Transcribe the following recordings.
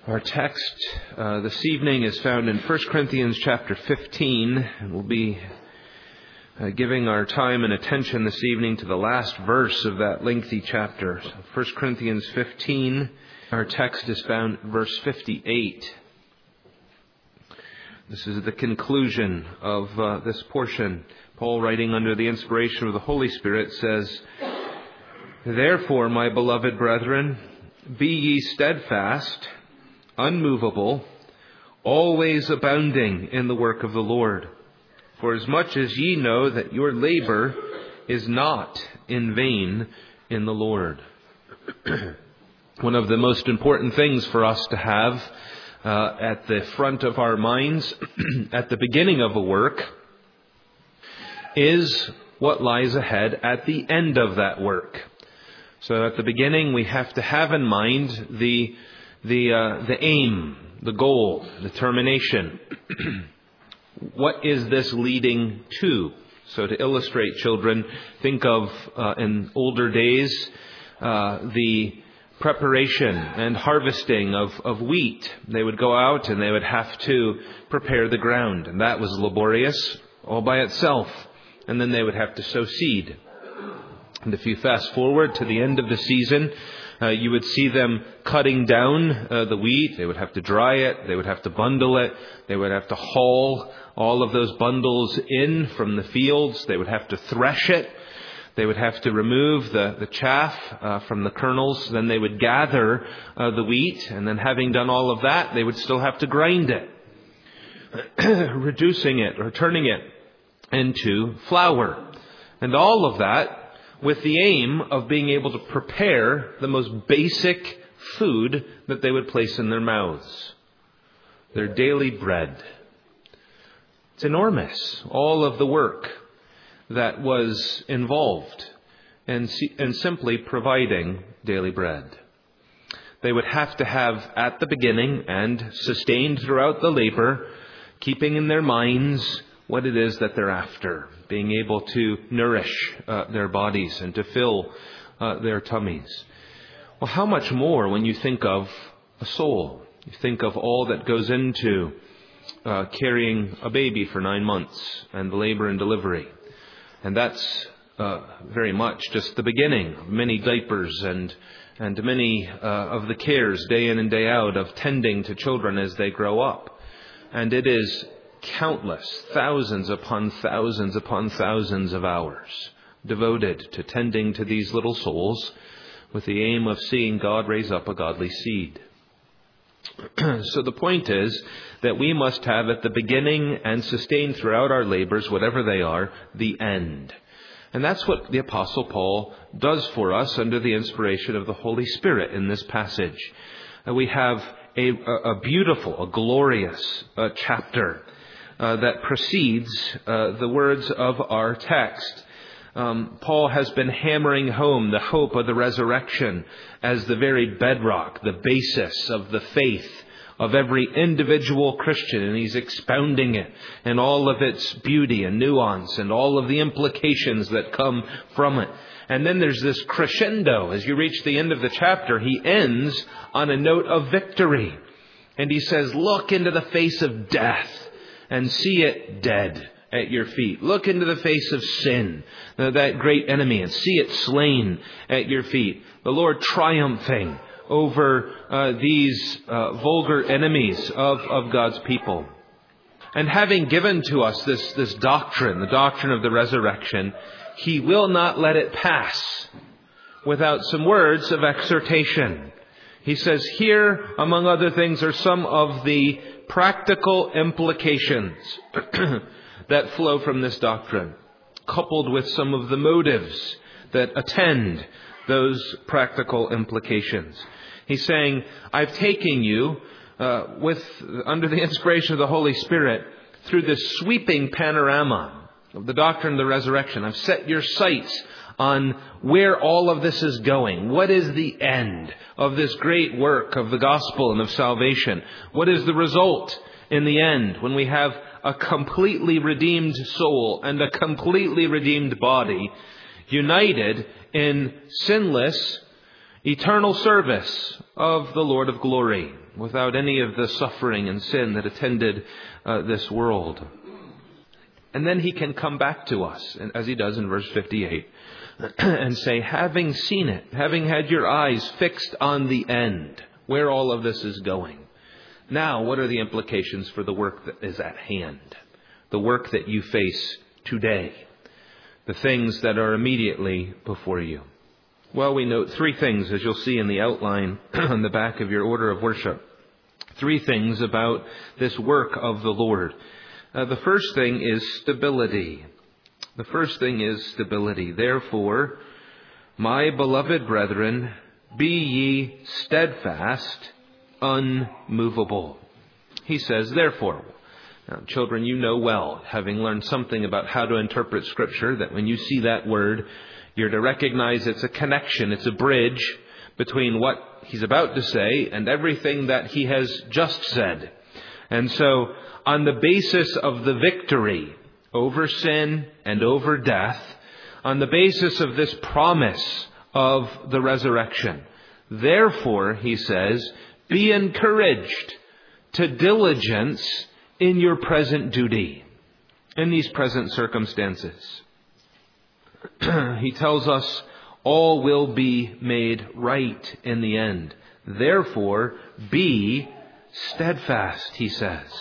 Our text this evening is found in 1 Corinthians chapter 15, and we'll be giving our time and attention this evening to the last verse of that lengthy chapter. So 1 Corinthians 15, our text is found in verse 58. This is the conclusion of this portion. Paul, writing under the inspiration of the Holy Spirit, says, "Therefore, my beloved brethren, be ye steadfast, unmovable, always abounding in the work of the Lord. For as much as ye know that your labor is not in vain in the Lord." One of the most important things for us to have at the front of our minds at the beginning of a work is what lies ahead at the end of that work. So at the beginning we have to have in mind the aim, the goal, the termination. What is this leading to? So to illustrate, children, think of in older days the preparation and harvesting of wheat. They would go out and they would have to prepare the ground, and that was laborious all by itself. And then they would have to sow seed. And if you fast forward to the end of the season, you would see them cutting down the wheat. They would have to dry it. They would have to bundle it. They would have to haul all of those bundles in from the fields. They would have to thresh it. They would have to remove the chaff from the kernels. Then they would gather the wheat. And then having done all of that, they would still have to grind it, reducing it or turning it into flour. And all of that with the aim of being able to prepare the most basic food that they would place in their mouths. Their daily bread. It's enormous, all of the work that was involved in simply providing daily bread. They would have to have at the beginning and sustained throughout the labor, keeping in their minds what it is that they're after, being able to nourish their bodies and to fill their tummies. Well, how much more when you think of a soul? You think of all that goes into carrying a baby for 9 months and labor and delivery. And that's very much just the beginning of many diapers and many of the cares day in and day out of tending to children as they grow up. And it is countless, thousands upon thousands upon thousands of hours devoted to tending to these little souls with the aim of seeing God raise up a godly seed. So the point is that we must have at the beginning and sustain throughout our labors, whatever they are, the end. And that's what the Apostle Paul does for us under the inspiration of the Holy Spirit in this passage. We have a beautiful, a glorious chapter that precedes the words of our text. Paul has been hammering home the hope of the resurrection as the very bedrock, the basis of the faith of every individual Christian, and he's expounding it and all of its beauty and nuance and all of the implications that come from it. And then there's this crescendo. As you reach the end of the chapter, he ends on a note of victory. And he says, look into the face of death and see it dead at your feet. Look into the face of sin, that great enemy, and see it slain at your feet. The Lord triumphing over these vulgar enemies of God's people. And having given to us this doctrine, the doctrine of the resurrection, he will not let it pass without some words of exhortation. He says, here, among other things, are some of the practical implications that flow from this doctrine, coupled with some of the motives that attend those practical implications. He's saying, I've taken you under the inspiration of the Holy Spirit through this sweeping panorama of the doctrine of the resurrection. I've set your sights on where all of this is going. What is the end of this great work of the gospel and of salvation? What is the result in the end when we have a completely redeemed soul and a completely redeemed body united in sinless eternal service of the Lord of glory? without any of the suffering and sin that attended this world. And then he can come back to us, as he does in verse 58, and say, having seen it, having had your eyes fixed on the end, where all of this is going. Now, what are the implications for the work that is at hand? The work that you face today. The things that are immediately before you. Well, we note three things, as you'll see in the outline on the back of your order of worship. Three things about this work of the Lord. The first thing is stability. The first thing is stability. Therefore, my beloved brethren, be ye steadfast, unmovable. He says, therefore. Now, children, you know well, having learned something about how to interpret Scripture, that when you see that word, you're to recognize it's a connection, it's a bridge between what he's about to say and everything that he has just said. And so, on the basis of the victory over sin and over death, on the basis of this promise of the resurrection, therefore, he says, be encouraged to diligence in your present duty, in these present circumstances. He tells us all will be made right in the end. Therefore, be steadfast, he says.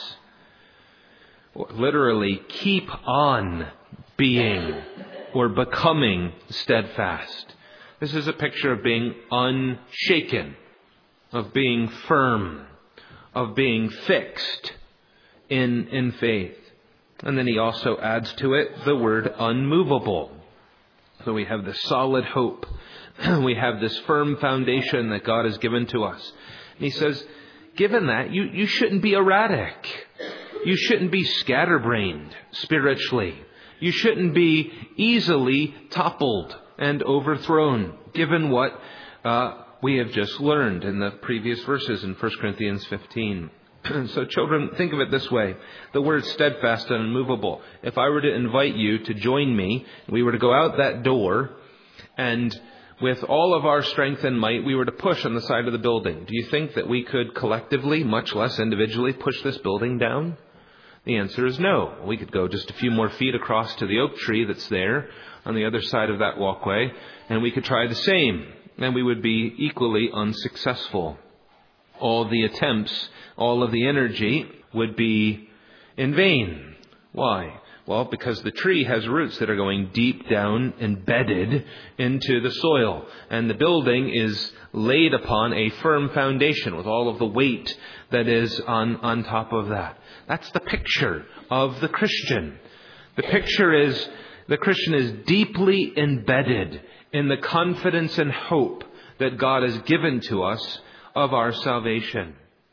Literally, keep on being or becoming steadfast. This is a picture of being unshaken, of being firm, of being fixed in faith. And then he also adds to it the word unmovable. So we have this solid hope. We have this firm foundation that God has given to us. And he says, given that, you shouldn't be erratic. You shouldn't be scatterbrained spiritually. You shouldn't be easily toppled and overthrown, given what we have just learned in the previous verses in 1 Corinthians 15. So children, think of it this way. The word steadfast and unmovable. If I were to invite you to join me, we were to go out that door, and with all of our strength and might, we were to push on the side of the building. Do you think that we could collectively, much less individually, push this building down? The answer is no. We could go just a few more feet across to the oak tree that's there on the other side of that walkway, and we could try the same, and we would be equally unsuccessful. All the attempts, all of the energy would be in vain. Why? Well, because the tree has roots that are going deep down, embedded into the soil. And the building is laid upon a firm foundation with all of the weight that is on top of that. That's the picture of the Christian. The picture is the Christian is deeply embedded in the confidence and hope that God has given to us of our salvation.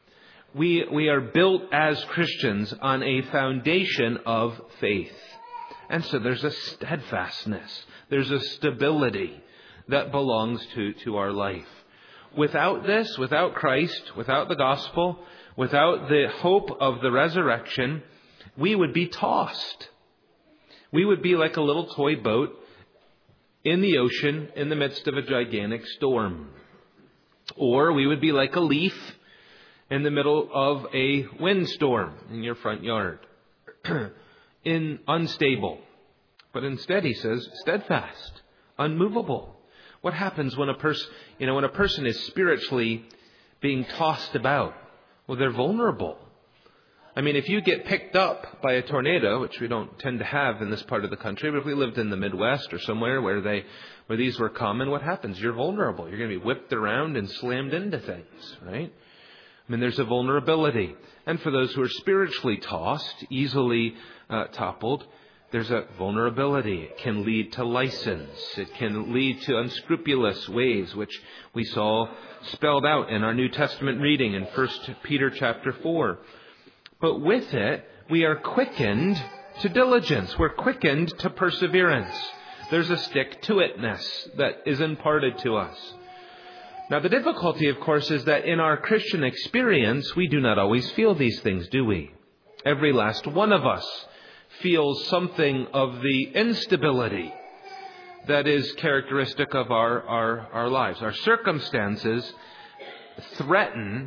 We are built as Christians on a foundation of faith. And so there's a steadfastness, there's a stability that belongs to our life. Without this, without Christ, without the gospel, without the hope of the resurrection, we would be tossed. We would be like a little toy boat in the ocean in the midst of a gigantic storm. Or we would be like a leaf in the middle of a windstorm in your front yard. Unstable. But instead, he says, steadfast, unmovable. What happens when a person is spiritually being tossed about? Well, they're vulnerable. I mean, if you get picked up by a tornado, which we don't tend to have in this part of the country, but if we lived in the Midwest or somewhere where these were common, what happens? You're vulnerable. You're going to be whipped around and slammed into things, right? I mean, there's a vulnerability. And for those who are spiritually tossed, easily toppled, there's a vulnerability. It can lead to license. It can lead to unscrupulous ways, which we saw spelled out in our New Testament reading in 1 Peter chapter 4. But with it, we are quickened to diligence. We're quickened to perseverance. There's a stick-to-itness that is imparted to us. Now, the difficulty, of course, is that in our Christian experience, we do not always feel these things, do we? Every last one of us feels something of the instability that is characteristic of our lives. Our circumstances threaten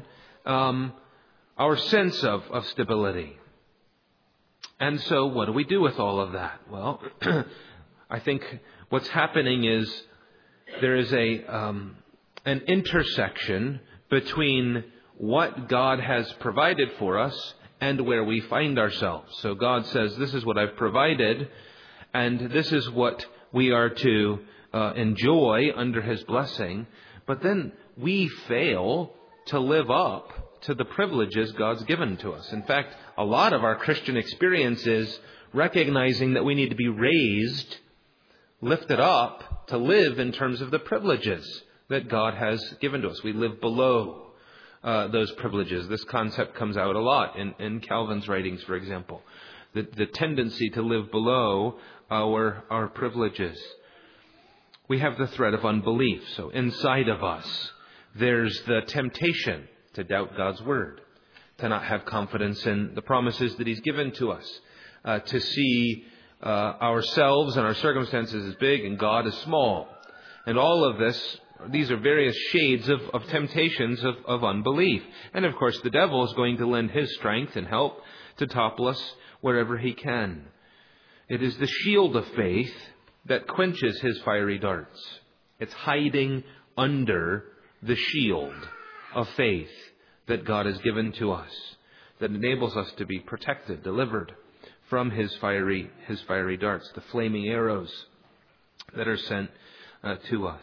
our sense of stability. And so what do we do with all of that? Well, I think what's happening is there is an intersection between what God has provided for us and where we find ourselves. So God says, this is what I've provided, and this is what we are to enjoy under His blessing. But then we fail to live up to the privileges God's given to us. In fact, a lot of our Christian experience is recognizing that we need to be raised, lifted up, to live in terms of the privileges that God has given to us. We live below those privileges. This concept comes out a lot in Calvin's writings, for example. The tendency to live below our privileges. We have the threat of unbelief. So inside of us, there's the temptation to doubt God's word, to not have confidence in the promises that He's given to us, to see ourselves and our circumstances as big and God as small. And all of these are various shades of temptations of unbelief. And of course, the devil is going to lend his strength and help to topple us wherever he can. It is the shield of faith that quenches his fiery darts. It's hiding under the shield of faith that God has given to us, that enables us to be protected, delivered from his fiery darts, the flaming arrows that are sent to us.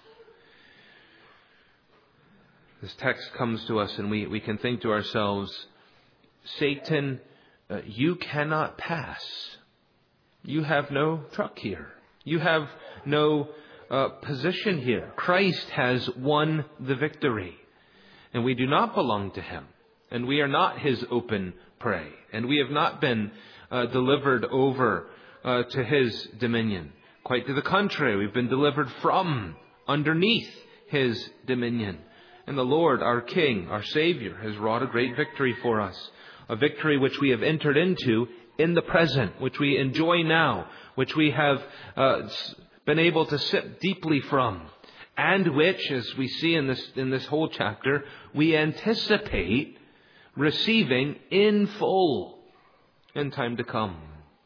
This text comes to us and we can think to ourselves, Satan, you cannot pass. You have no truck here. You have no position here. Christ has won the victory. And we do not belong to Him. And we are not His open prey. And we have not been delivered over to His dominion. Quite to the contrary, we've been delivered from underneath His dominion. And the Lord, our King, our Savior, has wrought a great victory for us. A victory which we have entered into in the present, which we enjoy now, which we have been able to sip deeply from, and which, as we see in this whole chapter, we anticipate receiving in full in time to come.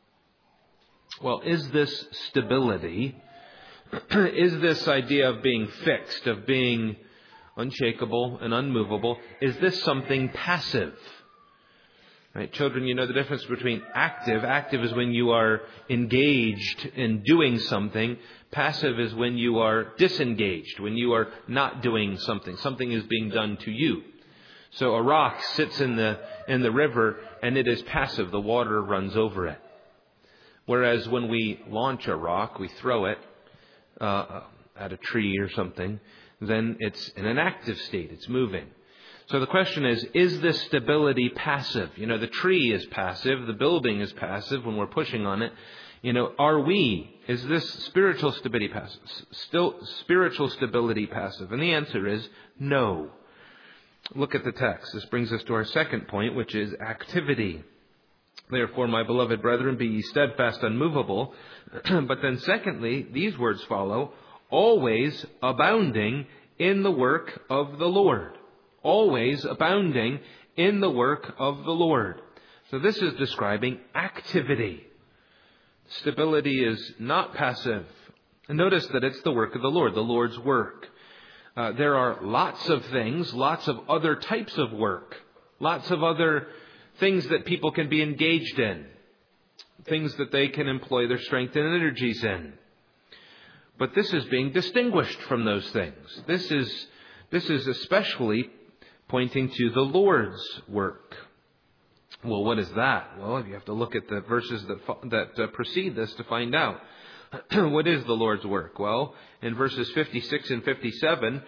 Well, is this stability, is this idea of being fixed, of being unshakable and unmovable, is this something passive? Right, children, you know the difference between active. Active is when you are engaged in doing something. Passive is when you are disengaged, when you are not doing something. Something is being done to you. So a rock sits in the river and it is passive. The water runs over it. Whereas when we launch a rock, we throw it at a tree or something, then it's in an active state. It's moving. So the question is this stability passive? You know, the tree is passive. The building is passive when we're pushing on it. You know, is this spiritual stability passive? Still spiritual stability passive? And the answer is no. Look at the text. This brings us to our second point, which is activity. Therefore, my beloved brethren, be ye steadfast, unmovable. But then secondly, these words follow, always abounding in the work of the Lord. Always abounding in the work of the Lord. So this is describing activity. Stability is not passive. And notice that it's the work of the Lord, the Lord's work. There are lots of things, lots of other types of work, lots of other things that people can be engaged in, things that they can employ their strength and energies in. But this is being distinguished from those things. This is especially pointing to the Lord's work. Well, what is that? Well, you have to look at the verses that precede this to find out. What is the Lord's work? Well, in verses 56 and 57,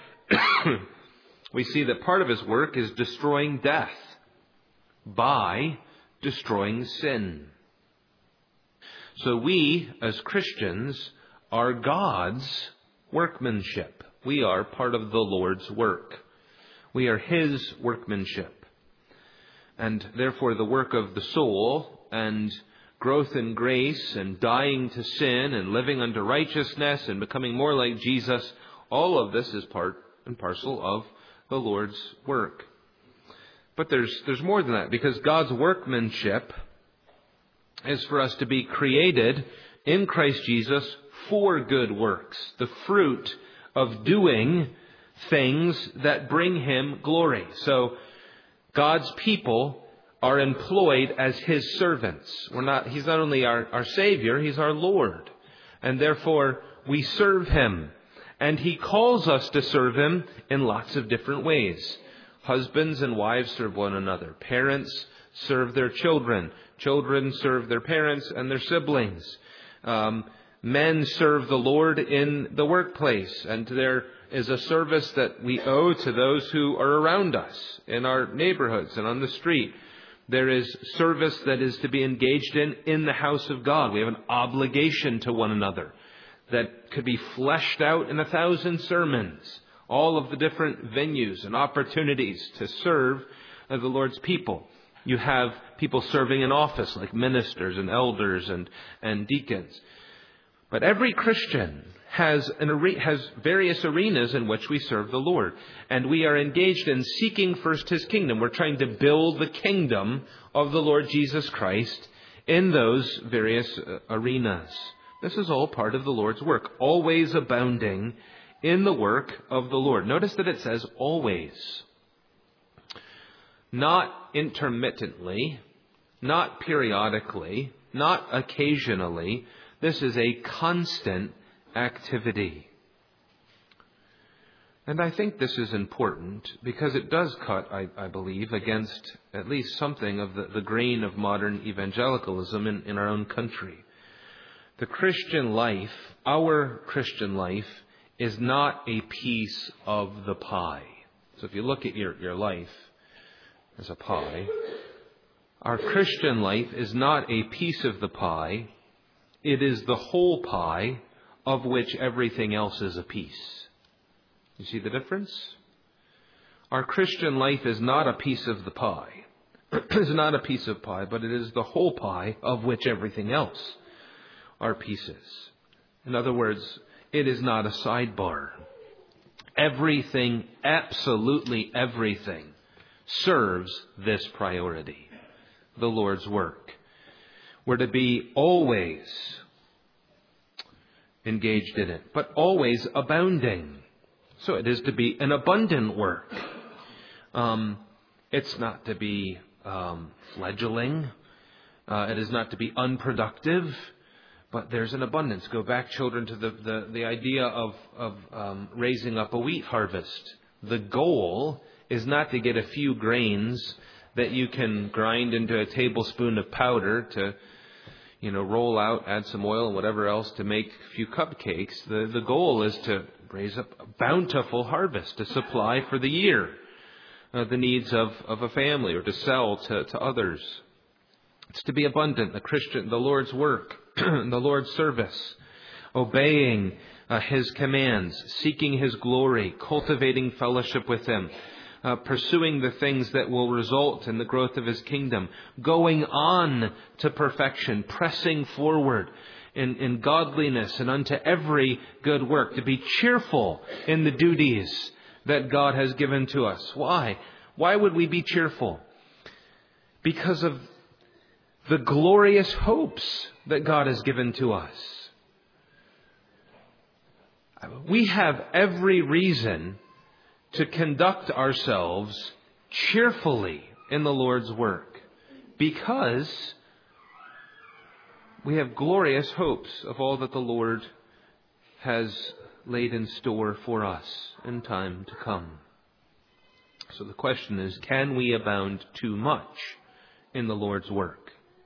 we see that part of His work is destroying death by destroying sin. So we, as Christians, are God's workmanship. We are part of the Lord's work. We are His workmanship. And therefore the work of the soul and growth in grace and dying to sin and living unto righteousness and becoming more like Jesus, all of this is part and parcel of the Lord's work. But there's more than that, because God's workmanship is for us to be created in Christ Jesus for good works, the fruit of doing things that bring Him glory. So God's people are employed as His servants. He's not only our Savior, He's our Lord. And therefore, we serve Him. And He calls us to serve Him in lots of different ways. Husbands and wives serve one another. Parents serve their children. Children serve their parents and their siblings. Men serve the Lord in the workplace. And there is a service that we owe to those who are around us in our neighborhoods and on the street. There is service that is to be engaged in the house of God. We have an obligation to one another that could be fleshed out in 1,000 sermons. All of the different venues and opportunities to serve the Lord's people. You have people serving in office like ministers and elders and deacons. But every Christian has various arenas in which we serve the Lord. And we are engaged in seeking first His kingdom. We're trying to build the kingdom of the Lord Jesus Christ in those various arenas. This is all part of the Lord's work, always abounding in the work of the Lord. Notice that it says always. Not intermittently, not periodically, not occasionally. This is a constant activity. And I think this is important because it does cut, I believe, against at least something of the grain of modern evangelicalism in our own country. The Christian life, our Christian life, is not a piece of the pie. So if you look at your life as a pie, our Christian life is not a piece of the pie. It is the whole pie of which everything else is a piece. You see the difference? Our Christian life is not a piece of the pie. It's not a piece of pie, but it is the whole pie of which everything else are pieces. In other words, it is not a sidebar. Everything, absolutely everything, serves this priority, the Lord's work. We're to be always engaged in it, but always abounding. So it is to be an abundant work. It's not to be fledgling. It is not to be unproductive. But there's an abundance. Go back, children, to the idea of raising up a wheat harvest. The goal is not to get a few grains that you can grind into a tablespoon of powder to, roll out, add some oil and whatever else to make a few cupcakes. The goal is to raise up a bountiful harvest to supply for the year the needs of a family or to sell to others. It's to be abundant, the Lord's work, the Lord's service, obeying His commands, seeking His glory, cultivating fellowship with Him, pursuing the things that will result in the growth of His kingdom, going on to perfection, pressing forward in godliness and unto every good work, to be cheerful in the duties that God has given to us. Why? Why would we be cheerful? Because of the glorious hopes that God has given to us. We have every reason to conduct ourselves cheerfully in the Lord's work because we have glorious hopes of all that the Lord has laid in store for us in time to come. So the question is, can we abound too much in the Lord's work?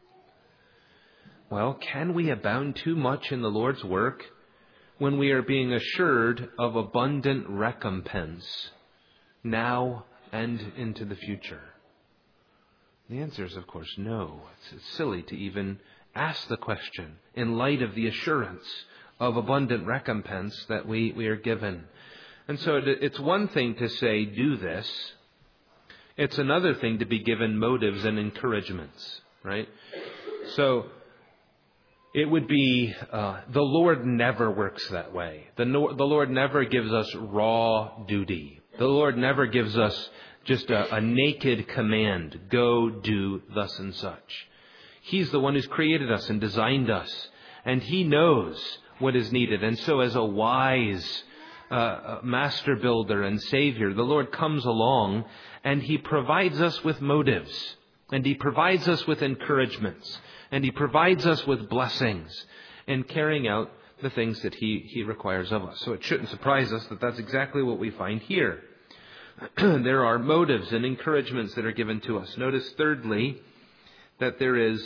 Well, can we abound too much in the Lord's work when we are being assured of abundant recompense now and into the future? The answer is, of course, no. It's silly to even ask the question in light of the assurance of abundant recompense that we are given. And so it's one thing to say, do this. It's another thing to be given motives and encouragements, right? So it would be, the Lord never works that way. The Lord never gives us raw duty. The Lord never gives us just a naked command. Go do thus and such. He's the one who's created us and designed us. And He knows what is needed. And so as a wise master builder and Savior, the Lord comes along and He provides us with motives. And He provides us with encouragements. And He provides us with blessings in carrying out the things that He requires of us. So it shouldn't surprise us that that's exactly what we find here. There are motives and encouragements that are given to us. Notice thirdly that there is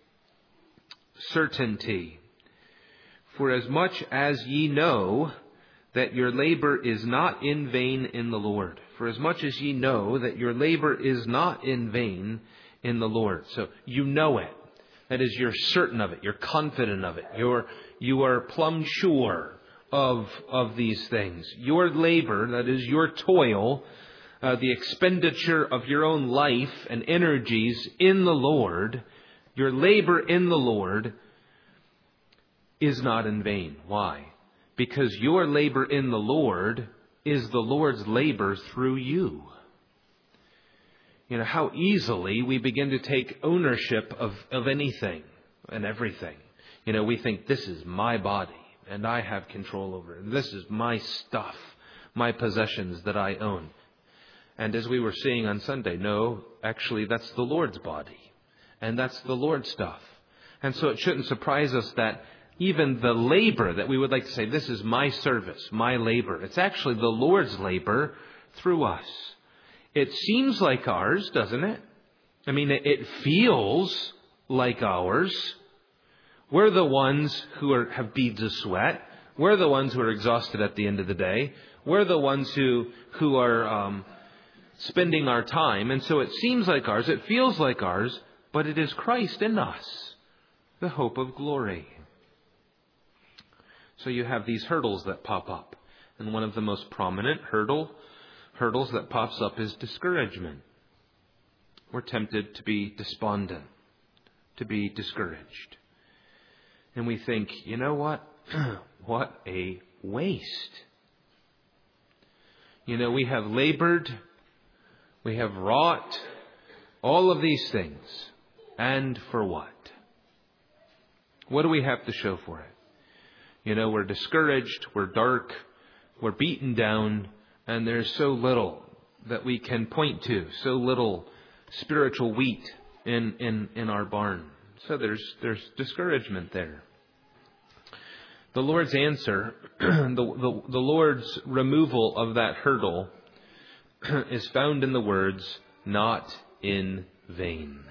certainty. For as much as ye know that your labor is not in vain in the Lord. For as much as ye know that your labor is not in vain in the Lord. So you know it. That is, you're certain of it. You're confident of it. You are plumb sure of these things. Your labor, that is your toil, the expenditure of your own life and energies in the Lord, your labor in the Lord is not in vain. Why? Because your labor in the Lord is the Lord's labor through you. You know, how easily we begin to take ownership of anything and everything. You know, we think this is my body and I have control over it. This is my stuff, my possessions that I own. And as we were seeing on Sunday, no, actually that's the Lord's body. And that's the Lord's stuff. And so it shouldn't surprise us that even the labor that we would like to say, this is my service, my labor. It's actually the Lord's labor through us. It seems like ours, doesn't it? I mean, it feels like ours. We're the ones who have beads of sweat. We're the ones who are exhausted at the end of the day. We're the ones who are spending our time. And so it seems like ours. It feels like ours. But it is Christ in us, the hope of glory. So you have these hurdles that pop up. And one of the most prominent hurdles that pops up is discouragement. We're tempted to be despondent, to be discouraged. And we think, you know what? What a waste. You know, we have labored, we have wrought, all of these things. And for what? What do we have to show for it? You know, we're discouraged, we're dark, we're beaten down, and there's so little that we can point to, so little spiritual wheat in our barn. So there's discouragement there. The Lord's answer, the Lord's removal of that hurdle is found in the words, not in vain.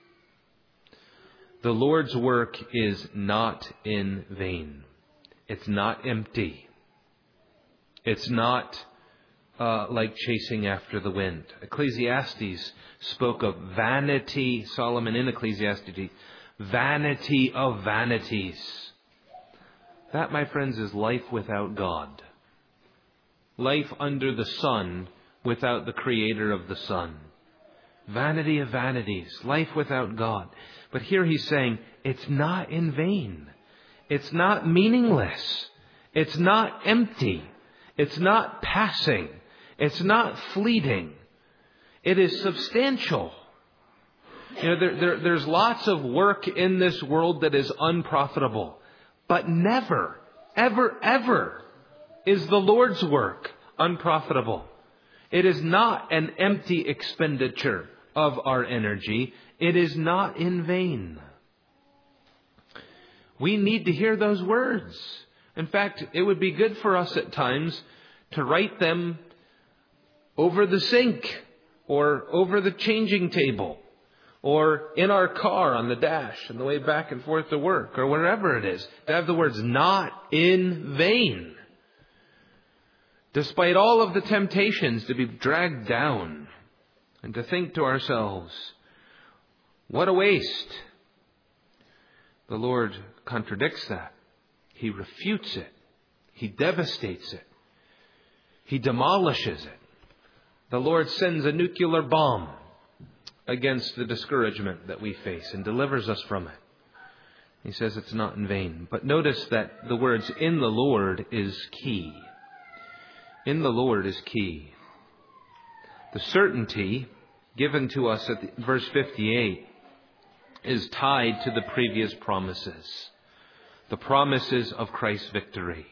The Lord's work is not in vain. It's not empty. It's not like chasing after the wind. Ecclesiastes spoke of vanity, Solomon in Ecclesiastes, vanity of vanities. That, my friends, is life without God. Life under the sun without the creator of the sun. Vanity of vanities, life without God. But here he's saying, it's not in vain. It's not meaningless. It's not empty. It's not passing. It's not fleeting. It is substantial. You know, there's lots of work in this world that is unprofitable. But never, ever, ever is the Lord's work unprofitable. It is not an empty expenditure of our energy. It is not in vain. We need to hear those words. In fact, it would be good for us at times to write them over the sink or over the changing table or in our car on the dash on the way back and forth to work or wherever it is. To have the words not in vain. Despite all of the temptations to be dragged down and to think to ourselves, what a waste. The Lord contradicts that. He refutes it. He devastates it. He demolishes it. The Lord sends a nuclear bomb against the discouragement that we face and delivers us from it. He says it's not in vain. But notice that the words in the Lord is key. In the Lord is key. The certainty given to us at verse 58 is tied to the previous promises. The promises of Christ's victory.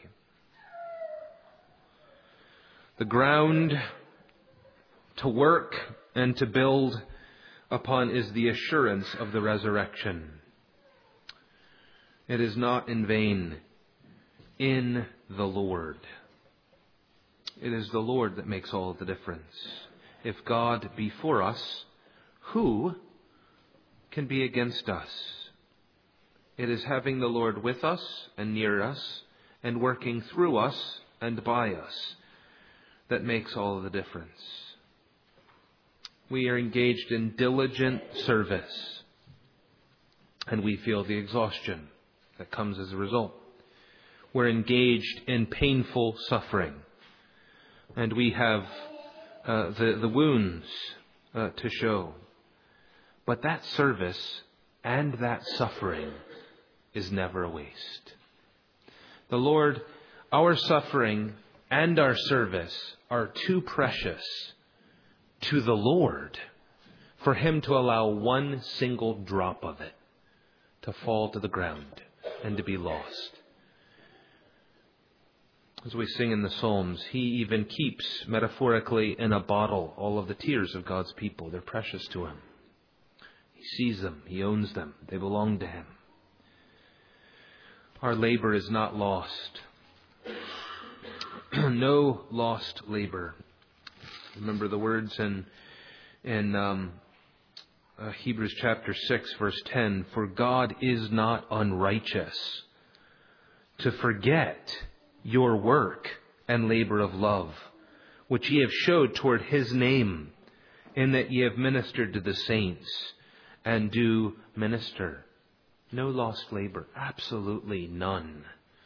The ground to work and to build upon is the assurance of the resurrection. It is not in vain in the Lord. It is the Lord that makes all the difference. If God be for us, who can be against us? It is having the Lord with us and near us and working through us and by us that makes all the difference. We are engaged in diligent service, and we feel the exhaustion that comes as a result. We're engaged in painful suffering, and we have the wounds to show. But that service and that suffering is never a waste. The Lord, our suffering and our service are too precious to the Lord for Him to allow one single drop of it to fall to the ground and to be lost. As we sing in the Psalms, He even keeps, metaphorically, in a bottle all of the tears of God's people. They're precious to Him. He sees them. He owns them. They belong to Him. Our labor is not lost. No lost labor. Remember the words in Hebrews chapter 6, verse 10. For God is not unrighteous to forget your work and labor of love, which ye have showed toward His name, in that ye have ministered to the saints, and do minister. No lost labor. Absolutely none.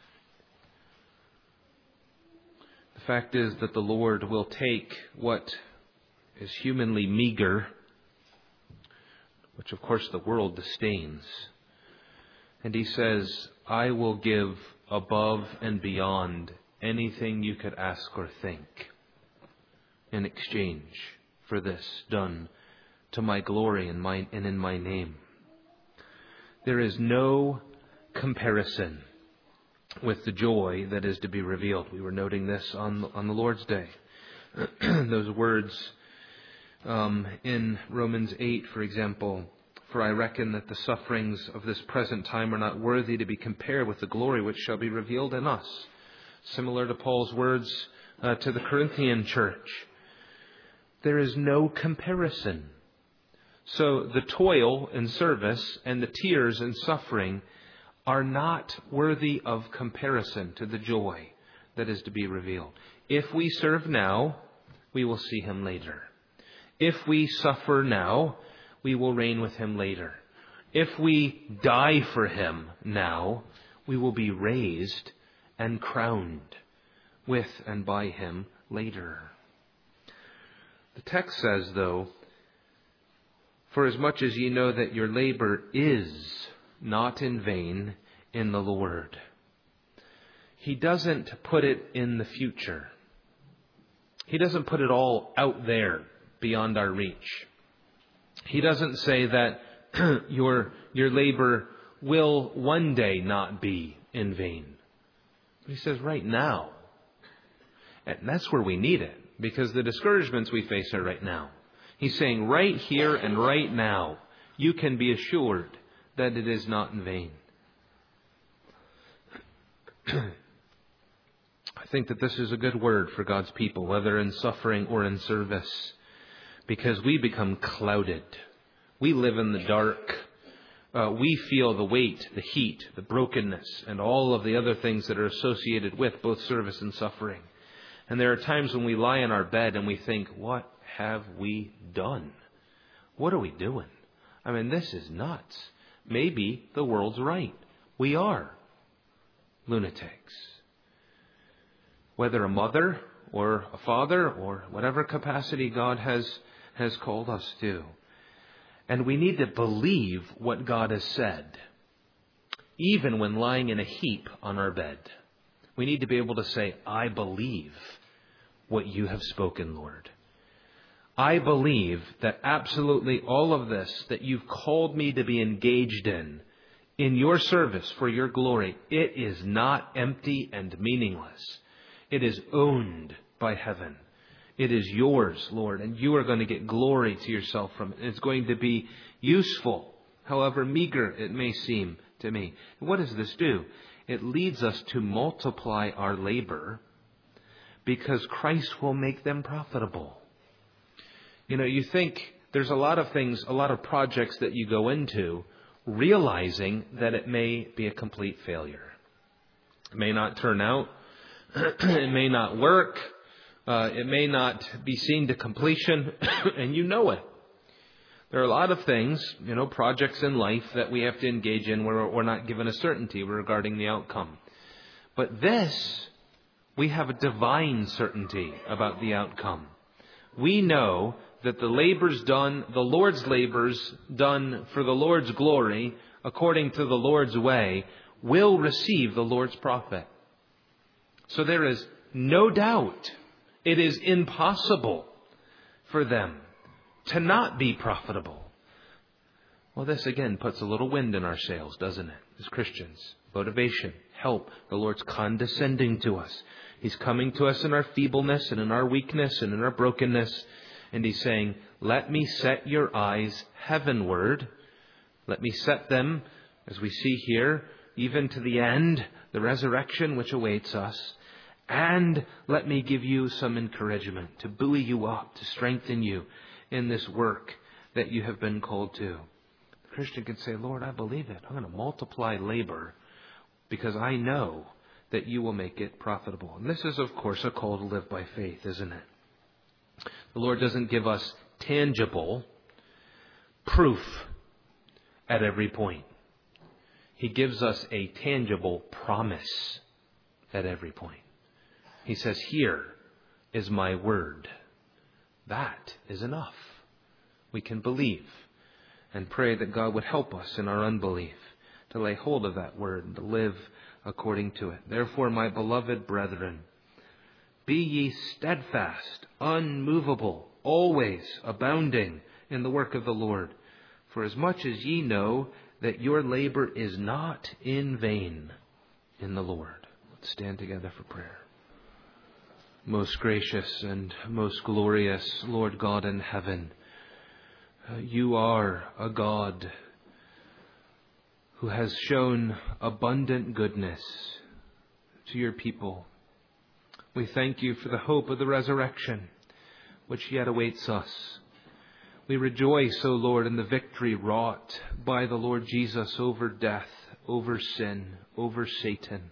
The fact is that the Lord will take what is humanly meager, which of course the world disdains, and He says, I will give above and beyond anything you could ask or think in exchange for this done to my glory and in my name. There is no comparison with the joy that is to be revealed. We were noting this on the Lord's Day. Those words in Romans 8, for example, for I reckon that the sufferings of this present time are not worthy to be compared with the glory which shall be revealed in us. Similar to Paul's words to the Corinthian church. There is no comparison. So the toil and service and the tears and suffering are not worthy of comparison to the joy that is to be revealed. If we serve now, we will see Him later. If we suffer now, we will reign with Him later. If we die for Him now, we will be raised and crowned with and by Him later. The text says, though, for as much as ye know that your labor is not in vain in the Lord. He doesn't put it in the future. He doesn't put it all out there beyond our reach. He doesn't say that your labor will one day not be in vain. But He says right now. And that's where we need it, because the discouragements we face are right now. He's saying right here and right now, you can be assured that it is not in vain. I think that this is a good word for God's people, whether in suffering or in service, because we become clouded. We live in the dark. We feel the weight, the heat, the brokenness, and all of the other things that are associated with both service and suffering. And there are times when we lie in our bed and we think, what have we done? What are we doing? I mean, this is nuts. Maybe the world's right. We are lunatics. Whether a mother or a father or whatever capacity God has called us to. And we need to believe what God has said, even when lying in a heap on our bed. We need to be able to say, I believe what you have spoken, Lord. I believe that absolutely all of this that you've called me to be engaged in your service for your glory, it is not empty and meaningless. It is owned by heaven. It is yours, Lord, and you are going to get glory to yourself from it. It's going to be useful, however meager it may seem to me. What does this do? It leads us to multiply our labor because Christ will make them profitable. You know, you think there's a lot of things, a lot of projects that you go into realizing that it may be a complete failure. It may not turn out. It may not work. It may not be seen to completion, and you know it. There are a lot of things, projects in life that we have to engage in where we're not given a certainty regarding the outcome. But this, we have a divine certainty about the outcome. We know that the labors done, the Lord's labors done for the Lord's glory, according to the Lord's way, will receive the Lord's profit. So there is no doubt it is impossible for them to not be profitable. Well, this again puts a little wind in our sails, doesn't it? As Christians, motivation, help. The Lord's condescending to us. He's coming to us in our feebleness and in our weakness and in our brokenness. And He's saying, let me set your eyes heavenward. Let me set them, as we see here, even to the end, the resurrection which awaits us. And let me give you some encouragement to buoy you up, to strengthen you in this work that you have been called to. The Christian can say, Lord, I believe it. I'm going to multiply labor because I know that you will make it profitable. And this is, of course, a call to live by faith, isn't it? The Lord doesn't give us tangible proof at every point. He gives us a tangible promise at every point. He says, here is my word. That is enough. We can believe and pray that God would help us in our unbelief to lay hold of that word and to live according to it. Therefore, my beloved brethren, be ye steadfast, unmovable, always abounding in the work of the Lord. For as much as ye know that your labor is not in vain in the Lord. Let's stand together for prayer. Most gracious and most glorious Lord God in heaven, you are a God who has shown abundant goodness to your people. We thank you for the hope of the resurrection, which yet awaits us. We rejoice, O Lord, in the victory wrought by the Lord Jesus over death, over sin, over Satan.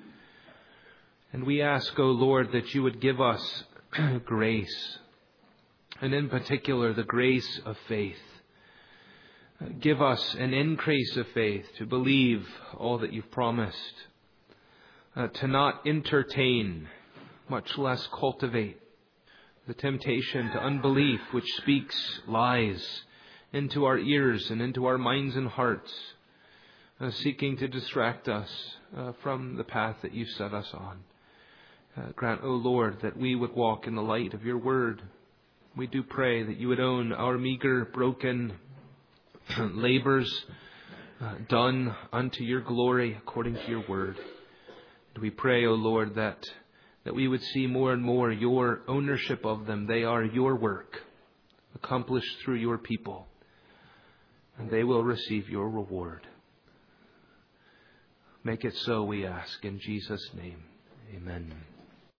And we ask, O Lord, that you would give us grace, and in particular the grace of faith. Give us an increase of faith to believe all that you've promised, to not entertain, much less cultivate, the temptation to unbelief which speaks lies into our ears and into our minds and hearts, seeking to distract us from the path that you set us on. Grant, O Lord, that we would walk in the light of your word. We do pray that you would own our meager, broken labors done unto your glory according to your word. And we pray, O Lord, that we would see more and more your ownership of them. They are your work, accomplished through your people, and they will receive your reward. Make it so, we ask, in Jesus' name. Amen.